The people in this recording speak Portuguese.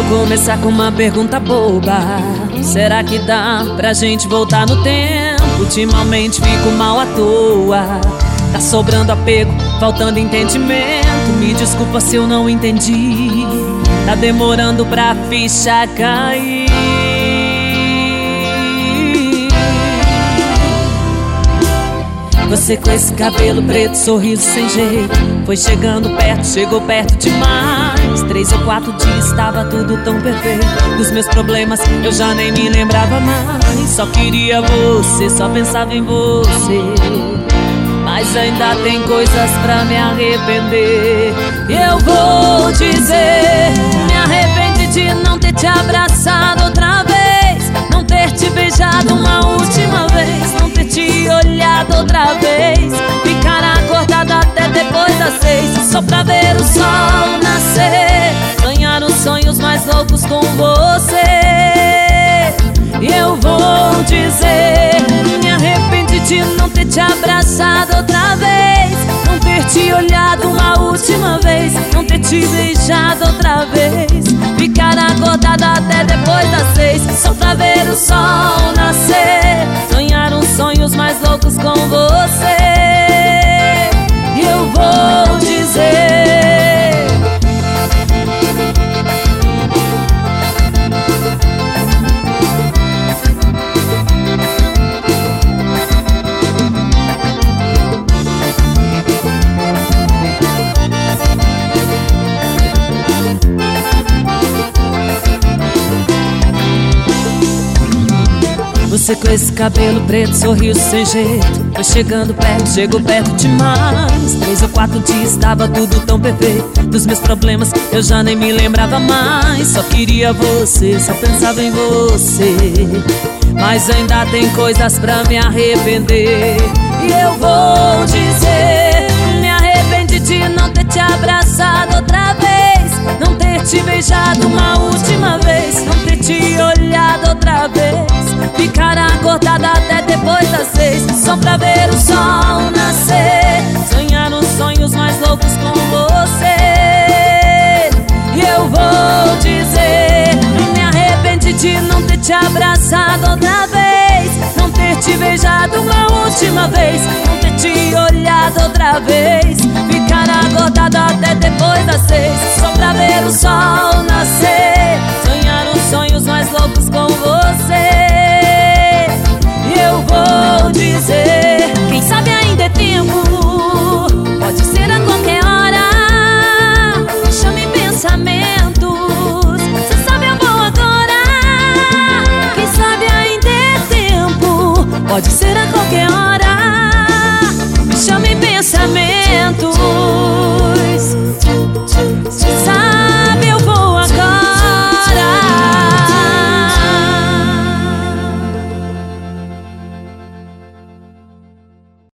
Começar com uma pergunta boba: será que dá pra gente voltar no tempo? Ultimamente fico mal à toa. Tá sobrando apego, faltando entendimento. Me desculpa se eu não entendi. Tá demorando pra ficha cair. Você com esse cabelo preto, sorriso sem jeito, foi chegando perto, chegou perto demais. 3 ou 4 dias estava tudo tão perfeito. Dos meus problemas eu já nem me lembrava mais. Só queria você, só pensava em você. Mas ainda tem coisas pra me arrepender. E eu vou dizer: me arrependi de não ter te abraçado outra vez, não ter te beijado uma última vez, não ter te olhado outra vez, ficar acordado até depois das 6, só pra ver o sol nascer, sonhar os sonhos mais loucos com você. E eu vou dizer: me arrependi de não ter te abraçado outra vez, não ter te olhado uma última vez, não ter te beijado outra vez, ficar acordada até depois das 6, só pra ver o sol nascer, sonhar uns sonhos mais loucos com você. E eu vou dizer: você com esse cabelo preto, sorriso sem jeito, foi chegando perto, chegou perto demais. 3 ou 4 dias estava tudo tão perfeito. Dos meus problemas eu já nem me lembrava mais. Só queria você, só pensava em você. Mas ainda tem coisas pra me arrepender. E eu vou dizer: me arrependi de não ter te abraçado outra vez, não ter te beijado uma última vez, não ter te olhado outra vez, ficar acordada até depois das 6, só pra ver o sol nascer, sonhar os sonhos mais loucos com você. E eu vou dizer: me arrependi de não ter te abraçado outra vez, não ter te beijado uma última vez, não ter te olhado outra vez, ficar acordada até depois das 6, só pra ver o sol